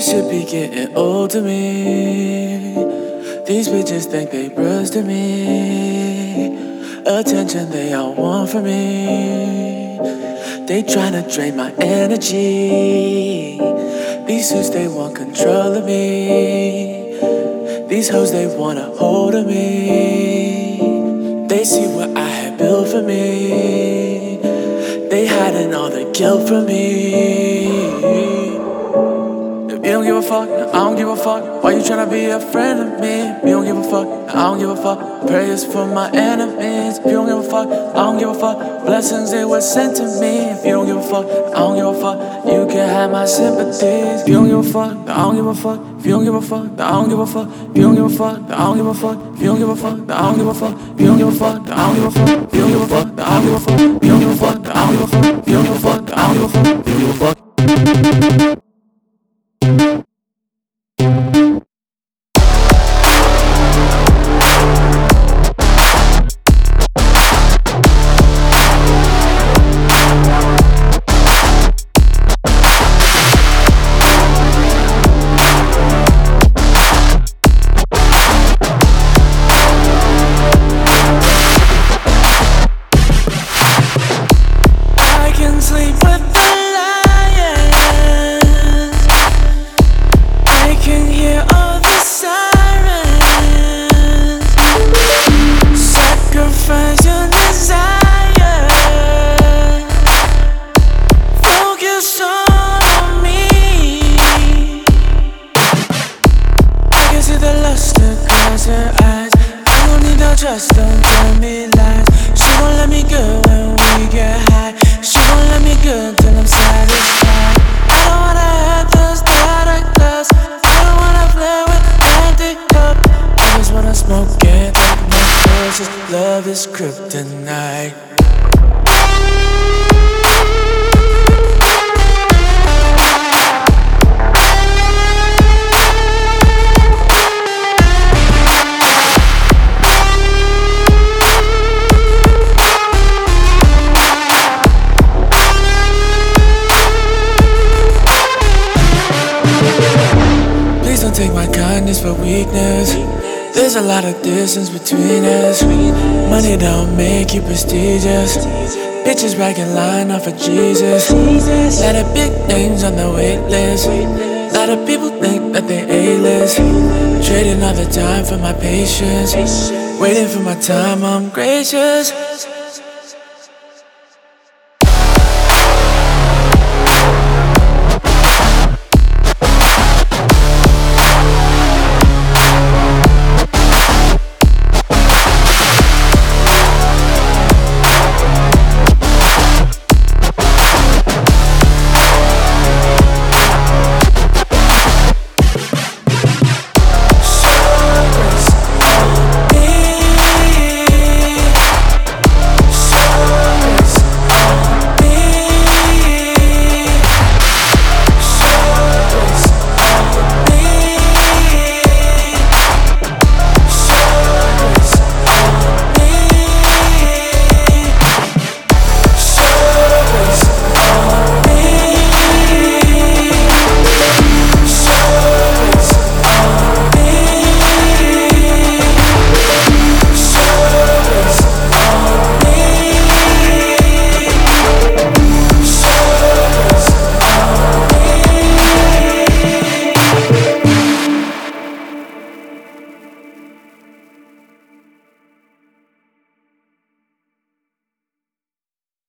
should be getting old to me. These bitches think they bros to me. Attention they all want from me. They tryna drain my energy. These suits they want control of me. These hoes they wanna hold of me. They see what I had built for me. They hiding all the guilt from me. If you don't give a fuck, I don't give a fuck. Why you tryna be a friend of me? If you don't give a fuck, I don't give a fuck. Prayers for my enemies. If you don't give a fuck, I don't give a fuck. Blessings they were sent to me. If you don't give a fuck, I don't give a fuck. You can have my sympathies. If you don't give a fuck, I don't give a fuck. If you don't give a fuck, I don't give a fuck. If you don't give a fuck, I don't give a fuck. If you don't give a fuck, I don't give a fuck. If you don't give a fuck, I don't give a fuck. If you don't give a fuck, I don't give a fuck. If you don't give a fuck, I don't give a fuck. If you don't give a fuck, I don't give a fuck. If you don't give a fuck. Sleep with the lions. I can hear all the sirens. Sacrifice your desire. Focus on me. I can see the lust across her eyes. I don't need no trust, don't tell me lies. She gon' let me go when we get high. She gon' let me good till I'm satisfied. I don't wanna have those direct gloves. I don't wanna play with empty cup. I just wanna smoke and take my doses. Love is kryptonite. Don't take my kindness for weakness. There's a lot of distance between us. Money don't make you prestigious. Bitches racking line off of Jesus. Lot of big names on the wait list. Lot of people think that they A-list. Trading all the time for my patience. Waiting for my time, I'm gracious.